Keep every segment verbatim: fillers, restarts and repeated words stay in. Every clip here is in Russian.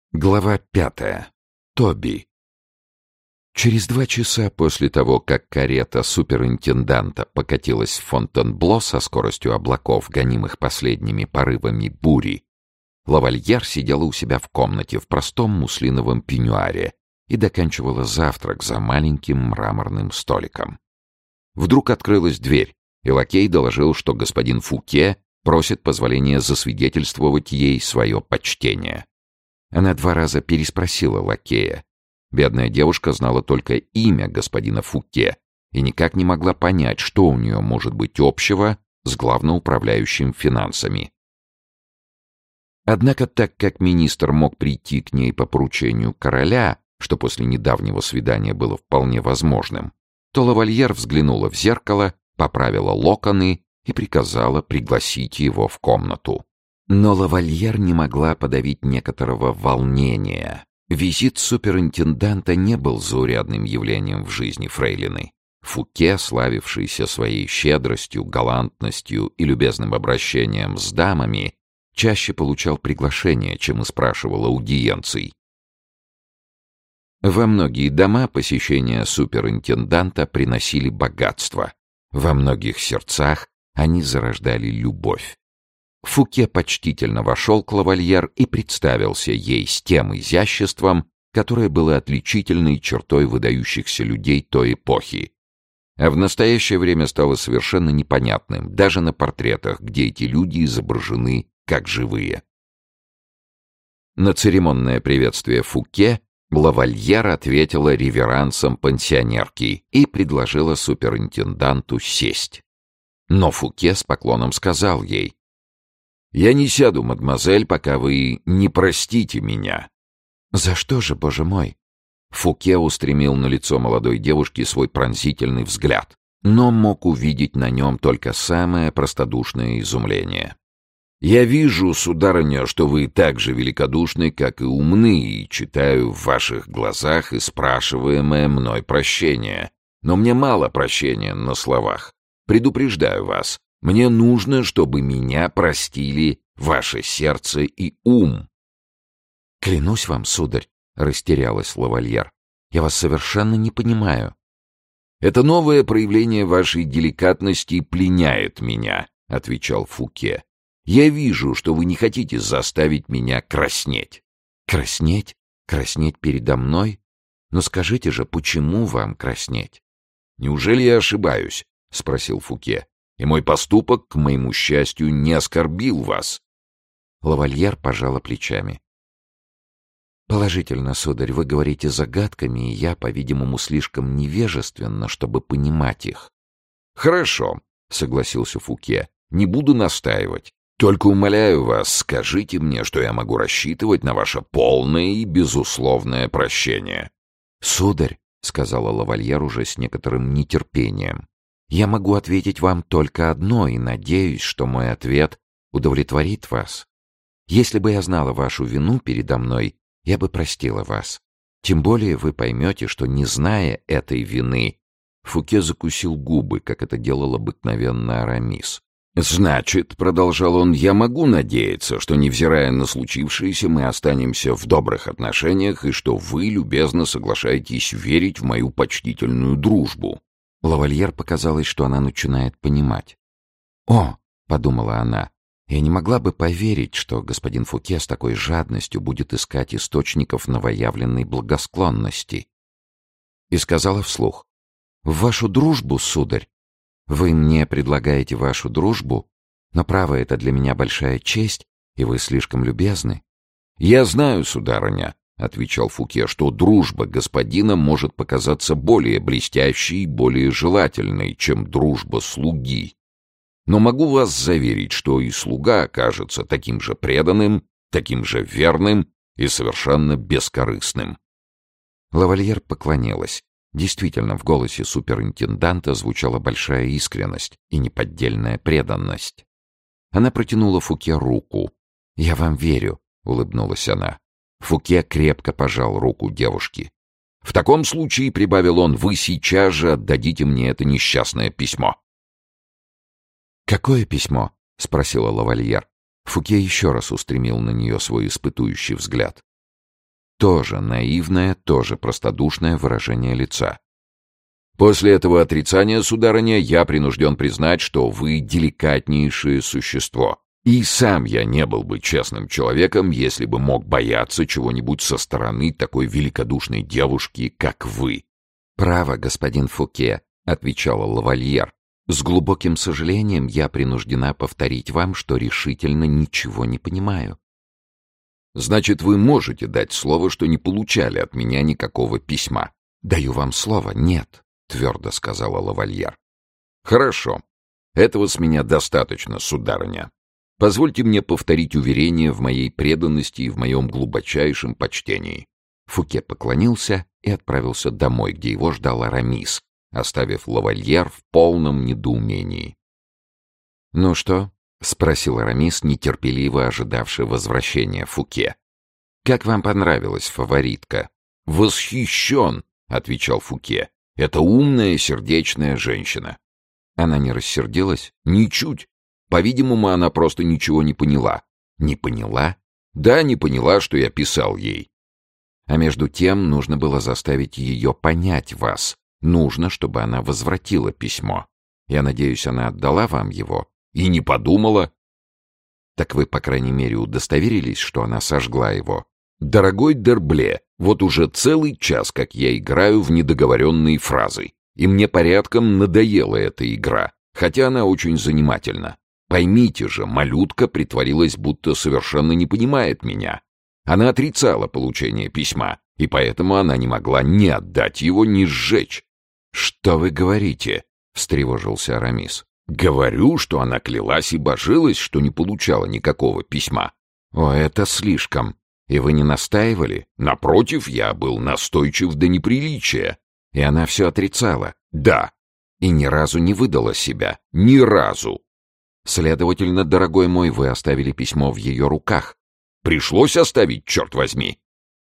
Глава пятая. Тоби. Через два часа после того, как карета суперинтенданта покатилась в Фонтенбло со скоростью облаков, гонимых последними порывами бури, Лавальер сидела у себя в комнате в простом муслиновом пеньюаре и доканчивала завтрак за маленьким мраморным столиком. Вдруг открылась дверь, и лакей доложил, что господин Фуке просит позволения засвидетельствовать ей свое почтение. Она два раза переспросила лакея. Бедная девушка знала только имя господина Фуке и никак не могла понять, что у нее может быть общего с главноуправляющим финансами. Однако, так как министр мог прийти к ней по поручению короля, что после недавнего свидания было вполне возможным, то Лавальер взглянула в зеркало, поправила локоны и приказала пригласить его в комнату. Но Лавальер не могла подавить некоторого волнения. Визит суперинтенданта не был заурядным явлением в жизни фрейлины. Фуке, славившийся своей щедростью, галантностью и любезным обращением с дамами, чаще получал приглашения, чем и спрашивал аудиенций. Во многие дома посещения суперинтенданта приносили богатство. Во многих сердцах они зарождали любовь. Фуке почтительно вошел к Лавальер и представился ей с тем изяществом, которое было отличительной чертой выдающихся людей той эпохи. А в настоящее время стало совершенно непонятным, даже на портретах, где эти люди изображены как живые. На церемонное приветствие Фуке Лавальер ответила реверансом пансионерки и предложила суперинтенданту сесть. Но Фуке с поклоном сказал ей: «Я не сяду, мадемуазель, пока вы не простите меня». «За что же, боже мой?» Фуке устремил на лицо молодой девушки свой пронзительный взгляд, но мог увидеть на нем только самое простодушное изумление. «Я вижу, сударыня, что вы так же великодушны, как и умны, и читаю в ваших глазах и спрашиваемое мной прощение. Но мне мало прощения на словах. Предупреждаю вас. Мне нужно, чтобы меня простили ваше сердце и ум». «Клянусь вам, сударь», — растерялась Лавальер, — «я вас совершенно не понимаю». «Это новое проявление вашей деликатности пленяет меня», — отвечал Фуке. «Я вижу, что вы не хотите заставить меня краснеть». «Краснеть? Краснеть передо мной? Но скажите же, почему вам краснеть?» «Неужели я ошибаюсь?» — спросил Фуке. «И мой поступок, к моему счастью, не оскорбил вас». Лавальер пожала плечами. «Положительно, сударь, вы говорите загадками, и я, по-видимому, слишком невежественно, чтобы понимать их». «Хорошо», — согласился Фуке, — «не буду настаивать. Только умоляю вас, скажите мне, что я могу рассчитывать на ваше полное и безусловное прощение». «Сударь», — сказала Лавальер уже с некоторым нетерпением, — «я могу ответить вам только одно, и надеюсь, что мой ответ удовлетворит вас. Если бы я знала вашу вину передо мной, я бы простила вас. Тем более вы поймете, что, не зная этой вины...» Фуке закусил губы, как это делал обыкновенно Арамис. «Значит, — продолжал он, — я могу надеяться, что, невзирая на случившееся, мы останемся в добрых отношениях и что вы любезно соглашаетесь верить в мою почтительную дружбу». Лавальер показалось, что она начинает понимать. «О!» — подумала она. «Я не могла бы поверить, что господин Фуке с такой жадностью будет искать источников новоявленной благосклонности». И сказала вслух: «В вашу дружбу, сударь? Вы мне предлагаете вашу дружбу? Но, право, это для меня большая честь, и вы слишком любезны». «Я знаю, сударыня», — отвечал Фуке, — «что дружба господина может показаться более блестящей и более желательной, чем дружба слуги. Но могу вас заверить, что и слуга окажется таким же преданным, таким же верным и совершенно бескорыстным». Лавальер поклонилась. Действительно, в голосе суперинтенданта звучала большая искренность и неподдельная преданность. Она протянула Фуке руку. «Я вам верю», — улыбнулась она. Фуке крепко пожал руку девушки. «В таком случае, — прибавил он, — вы сейчас же отдадите мне это несчастное письмо». «Какое письмо?» — спросила Лавальер. Фуке еще раз устремил на нее свой испытующий взгляд. Тоже наивное, тоже простодушное выражение лица. «После этого отрицания, сударыня, я принужден признать, что вы деликатнейшее существо. И сам я не был бы честным человеком, если бы мог бояться чего-нибудь со стороны такой великодушной девушки, как вы». «Право, господин Фуке», — отвечала лавальер. «С глубоким сожалением я принуждена повторить вам, что решительно ничего не понимаю». «Значит, вы можете дать слово, что не получали от меня никакого письма?» «Даю вам слово, нет», — твердо сказала лавальер. «Хорошо. Этого с меня достаточно, сударыня. Позвольте мне повторить уверение в моей преданности и в моем глубочайшем почтении». Фуке поклонился и отправился домой, где его ждал Арамис, оставив лавальер в полном недоумении. «Ну что?» — спросил Арамис, нетерпеливо ожидавший возвращения Фуке. «Как вам понравилась фаворитка?» «Восхищен!» — отвечал Фуке. «Это умная, сердечная женщина». Она не рассердилась? Ничуть. По-видимому, она просто ничего не поняла. Не поняла? Да, не поняла, что я писал ей. А между тем нужно было заставить ее понять вас. Нужно, чтобы она возвратила письмо. Я надеюсь, она отдала вам его? И не подумала. Так вы, по крайней мере, удостоверились, что она сожгла его? Дорогой Д'Ербле, вот уже целый час, как я играю в недоговоренные фразы. И мне порядком надоела эта игра, хотя она очень занимательна. Поймите же, малютка притворилась, будто совершенно не понимает меня. Она отрицала получение письма, и поэтому она не могла ни отдать его, ни сжечь. «Что вы говорите?» — встревожился Арамис. «Говорю, что она клялась и божилась, что не получала никакого письма». «О, это слишком. И вы не настаивали?» «Напротив, я был настойчив до неприличия». «И она все отрицала?» «Да». «И ни разу не выдала себя?» «Ни разу». «Следовательно, дорогой мой, вы оставили письмо в ее руках». «Пришлось оставить, черт возьми».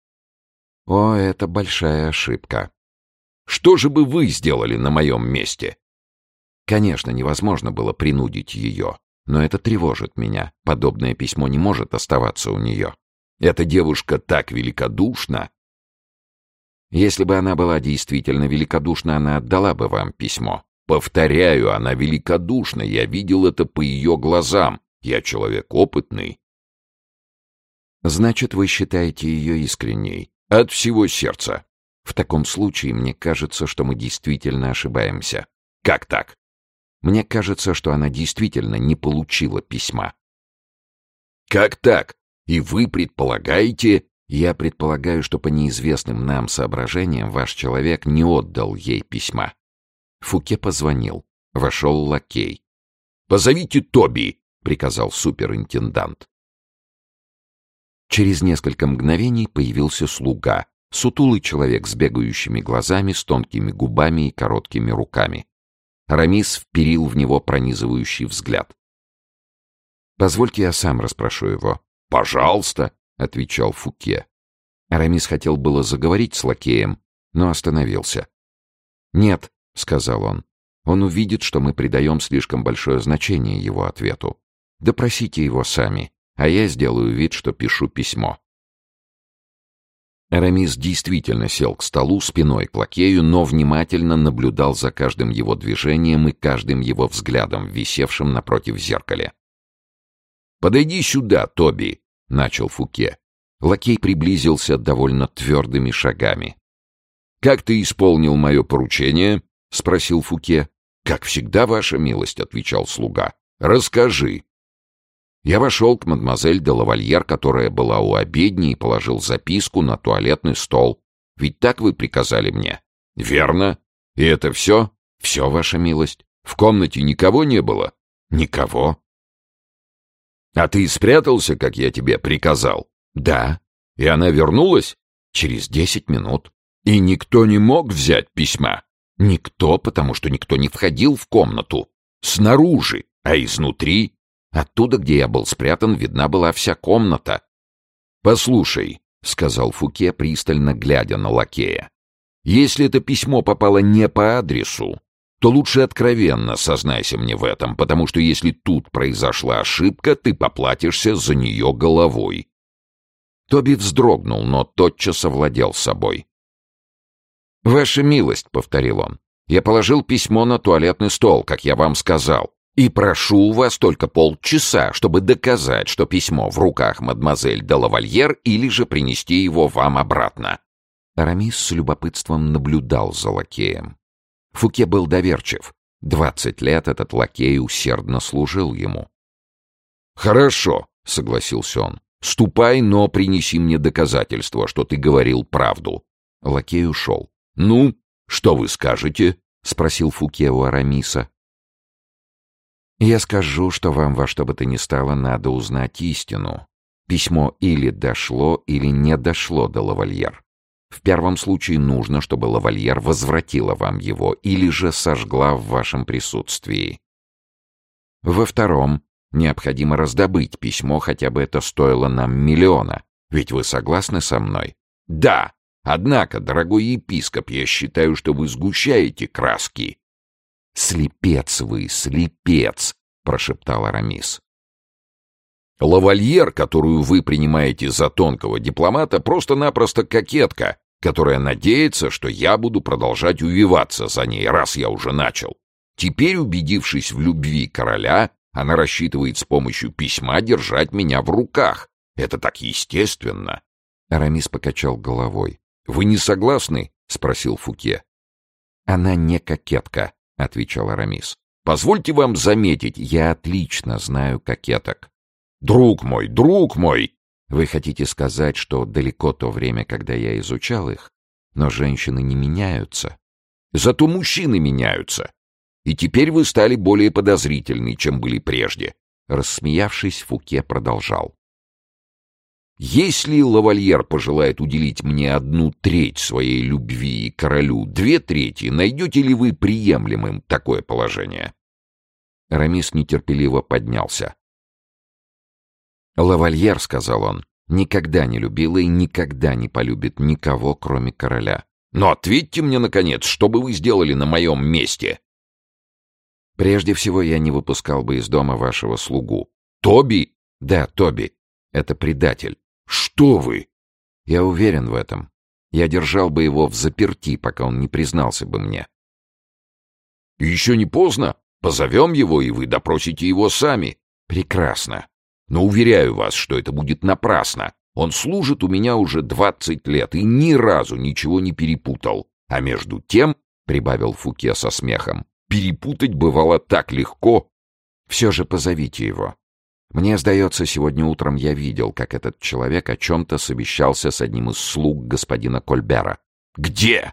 «О, это большая ошибка». «Что же бы вы сделали на моем месте?» «Конечно, невозможно было принудить ее, но это тревожит меня. Подобное письмо не может оставаться у нее. Эта девушка так великодушна». «Если бы она была действительно великодушна, она отдала бы вам письмо». «Повторяю, она великодушна, я видел это по ее глазам. Я человек опытный». «Значит, вы считаете ее искренней?» «От всего сердца». «В таком случае, мне кажется, что мы действительно ошибаемся». «Как так?» «Мне кажется, что она действительно не получила письма». «Как так? И вы предполагаете...» «Я предполагаю, что по неизвестным нам соображениям ваш человек не отдал ей письма». Фуке позвонил. Вошел лакей. «Позовите Тоби», — приказал суперинтендант. Через несколько мгновений появился слуга, сутулый человек с бегающими глазами, с тонкими губами и короткими руками. Арамис вперил в него пронизывающий взгляд. «Позвольте, я сам расспрошу его». «Пожалуйста», — отвечал Фуке. Арамис хотел было заговорить с лакеем, но остановился. «Нет», — сказал он, — «он увидит, что мы придаем слишком большое значение его ответу. Допросите его сами, а я сделаю вид, что пишу письмо». Арамис действительно сел к столу спиной к лакею, но внимательно наблюдал за каждым его движением и каждым его взглядом, висевшим напротив зеркала. «Подойди сюда, Тоби», — начал Фуке. Лакей приблизился довольно твердыми шагами. «Как ты исполнил мое поручение?» — спросил Фуке. «Как всегда, ваша милость», — отвечал слуга. «Расскажи». Я вошел к мадемуазель де лавальер, которая была у обедни, и положил записку на туалетный стол. Ведь так вы приказали мне? Верно. И это все? Все, ваша милость. В комнате никого не было? Никого. А ты спрятался, как я тебе приказал? Да. И она вернулась? Через десять минут. И никто не мог взять письма? Никто, потому что никто не входил в комнату. Снаружи, а изнутри... Оттуда, где я был спрятан, видна была вся комната. «Послушай», — сказал Фуке, пристально глядя на лакея, «если это письмо попало не по адресу, то лучше откровенно сознайся мне в этом, потому что если тут произошла ошибка, ты поплатишься за нее головой». Тоби вздрогнул, но тотчас овладел собой. «Ваша милость», — повторил он, — «я положил письмо на туалетный стол, как я вам сказал, и прошу у вас только полчаса, чтобы доказать, что письмо в руках мадемуазель де Лавальер, или же принести его вам обратно». Арамис с любопытством наблюдал за лакеем. Фуке был доверчив. Двадцать лет этот лакей усердно служил ему. «Хорошо», — согласился он. «Ступай, но принеси мне доказательство, что ты говорил правду». Лакей ушел. «Ну, что вы скажете?» — спросил Фуке у Арамиса. «Я скажу, что вам во что бы то ни стало надо узнать истину. Письмо или дошло, или не дошло до Лавальер. В первом случае нужно, чтобы Лавальер возвратила вам его или же сожгла в вашем присутствии. Во втором необходимо раздобыть письмо, хотя бы это стоило нам миллиона. Ведь вы согласны со мной?» «Да! Однако, дорогой епископ, я считаю, что вы сгущаете краски». «Слепец вы, слепец!» — прошептал Арамис. «Лавальер, которую вы принимаете за тонкого дипломата, просто-напросто кокетка, которая надеется, что я буду продолжать увиваться за ней, раз я уже начал. Теперь, убедившись в любви короля, она рассчитывает с помощью письма держать меня в руках. Это так естественно». Арамис покачал головой. «Вы не согласны?» — спросил Фуке. «Она не кокетка», — отвечал Арамис. «Позвольте вам заметить, я отлично знаю кокеток». «Друг мой, друг мой!» «Вы хотите сказать, что далеко то время, когда я изучал их, но женщины не меняются?» «Зато мужчины меняются. И теперь вы стали более подозрительны, чем были прежде». Рассмеявшись, Фуке продолжал. «Если Лавальер пожелает уделить мне одну треть своей любви королю, две трети, найдете ли вы приемлемым такое положение?» Арамис нетерпеливо поднялся. «Лавальер, — сказал он, — никогда не любила и никогда не полюбит никого, кроме короля. Но ответьте мне, наконец, что бы вы сделали на моем месте?» «Прежде всего, я не выпускал бы из дома вашего слугу». «Тоби?» «Да, Тоби. Это предатель». «Что вы?» «Я уверен в этом. Я держал бы его взаперти, пока он не признался бы мне». «Еще не поздно. Позовем его, и вы допросите его сами». «Прекрасно. Но уверяю вас, что это будет напрасно. Он служит у меня уже двадцать лет и ни разу ничего не перепутал. А между тем, — прибавил Фуке со смехом, — перепутать бывало так легко. Все же позовите его. Мне сдается, сегодня утром я видел, как этот человек о чем-то совещался с одним из слуг господина Кольбера». «Где?»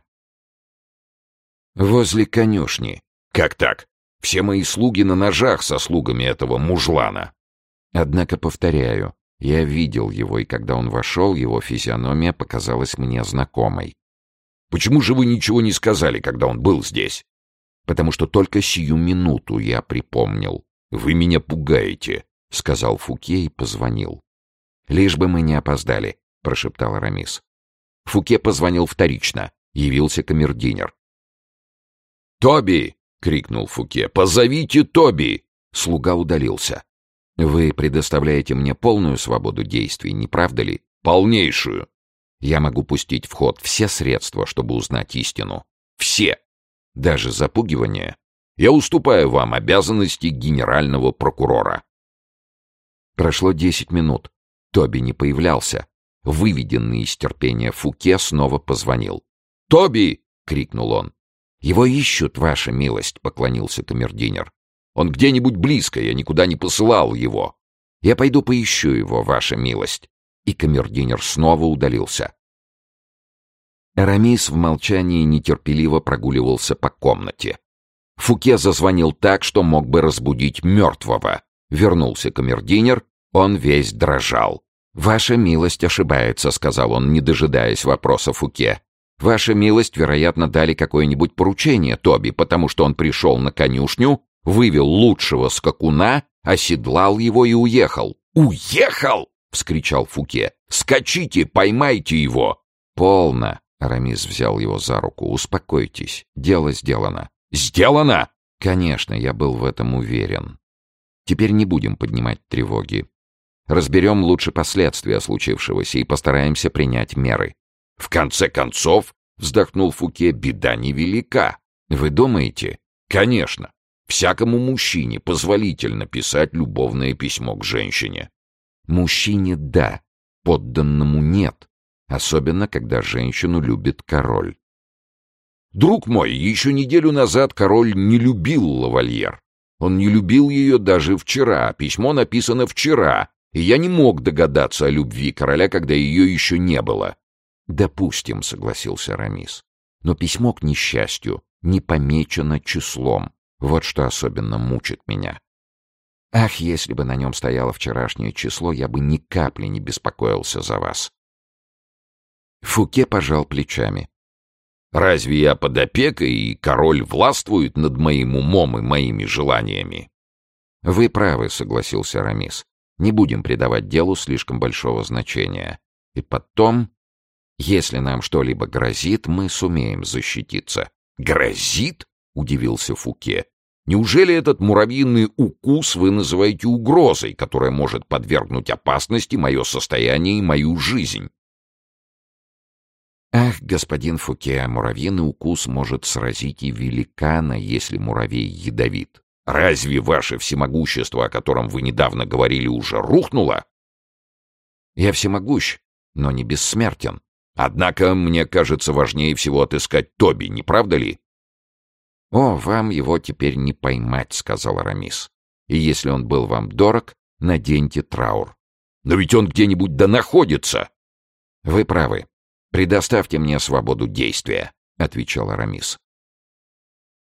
«Возле конюшни». «Как так? Все мои слуги на ножах со слугами этого мужлана». «Однако, повторяю, я видел его, и когда он вошел, его физиономия показалась мне знакомой». «Почему же вы ничего не сказали, когда он был здесь?» «Потому что только сию минуту я припомнил». «Вы меня пугаете», — сказал Фуке и позвонил. «Лишь бы мы не опоздали», — прошептал Арамис. Фуке позвонил вторично. Явился камердинер. «Тоби!» — крикнул Фуке. «Позовите Тоби!» Слуга удалился. «Вы предоставляете мне полную свободу действий, не правда ли?» «Полнейшую!» «Я могу пустить в ход все средства, чтобы узнать истину». «Все! Даже запугивание?» «Я уступаю вам обязанности генерального прокурора». Прошло десять минут. Тоби не появлялся. Выведенный из терпения Фуке снова позвонил. «Тоби!» — крикнул он. «Его ищут, ваша милость», — поклонился камердинер. «Он где-нибудь близко, я никуда не посылал его». «Я пойду поищу его, ваша милость». И камердинер снова удалился. Арамис в молчании нетерпеливо прогуливался по комнате. Фуке зазвонил так, что мог бы разбудить мертвого. Вернулся камердинер, он весь дрожал. «Ваша милость ошибается», — сказал он, не дожидаясь вопроса Фуке. «Ваша милость, вероятно, дали какое-нибудь поручение Тоби, потому что он пришел на конюшню, вывел лучшего скакуна, оседлал его и уехал». «Уехал!» — вскричал Фуке. «Скачите, поймайте его!» «Полно!» — Арамис взял его за руку. «Успокойтесь, дело сделано». «Сделано?» «Конечно, я был в этом уверен. Теперь не будем поднимать тревоги. Разберем лучше последствия случившегося и постараемся принять меры». «В конце концов, — вздохнул Фуке, — беда невелика. Вы думаете?» «Конечно. Всякому мужчине позволительно писать любовное письмо к женщине». «Мужчине — да, подданному — нет. Особенно, когда женщину любит король». «Друг мой, еще неделю назад король не любил лавальер. Он не любил ее даже вчера. Письмо написано вчера, и я не мог догадаться о любви короля, когда ее еще не было». «Допустим», — согласился Арамис. «Но письмо, к несчастью, не помечено числом. Вот что особенно мучит меня. Ах, если бы на нем стояло вчерашнее число, я бы ни капли не беспокоился за вас». Фуке пожал плечами. «Разве я под опекой, и король властвует над моим умом и моими желаниями?» «Вы правы», — согласился Арамис. «Не будем придавать делу слишком большого значения. И потом, если нам что-либо грозит, мы сумеем защититься». «Грозит?» — удивился Фуке. «Неужели этот муравьиный укус вы называете угрозой, которая может подвергнуть опасности мое состояние и мою жизнь?» «Ах, господин Фуке, муравьиный укус может сразить и великана, если муравей ядовит. Разве ваше всемогущество, о котором вы недавно говорили, уже рухнуло?» «Я всемогущ, но не бессмертен. Однако, мне кажется, важнее всего отыскать Тоби, не правда ли?» «О, вам его теперь не поймать», — сказал Арамис. «И если он был вам дорог, наденьте траур». «Но ведь он где-нибудь да находится!» «Вы правы. Предоставьте мне свободу действия», — отвечал Арамис.